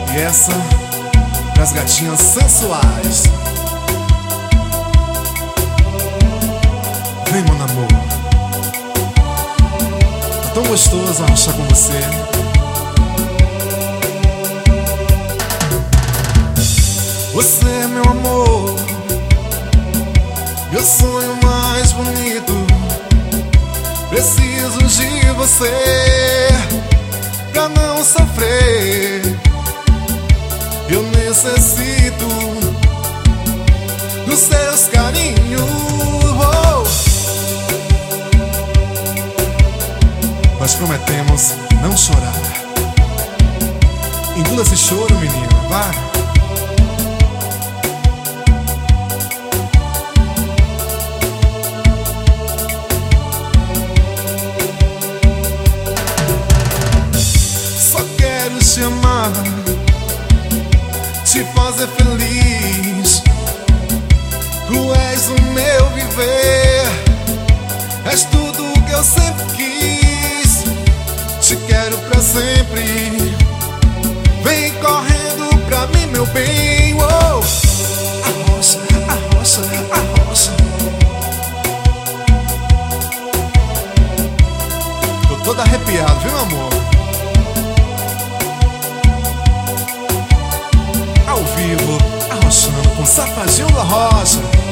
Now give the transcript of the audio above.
E essa pras gatinhas sensuais. Vem, meu amor, tá tão gostoso arrochar com você. Você é meu amor, meu sonho mais bonito. Preciso de você pra não sofrer. Eu necessito dos seus carinhos. Nós prometemos não chorar. Engula esse choro, menina, vai. Só quero te amar, te fazer feliz. Tu és o meu viver, és tudo o que eu sempre quis. Te quero pra sempre, vem correndo pra mim, meu bem. Oh! Arrocha, arrocha, arrocha. Tô todo arrepiado, viu, amor? Ao vivo, arrochando com Safadinho da Rocha.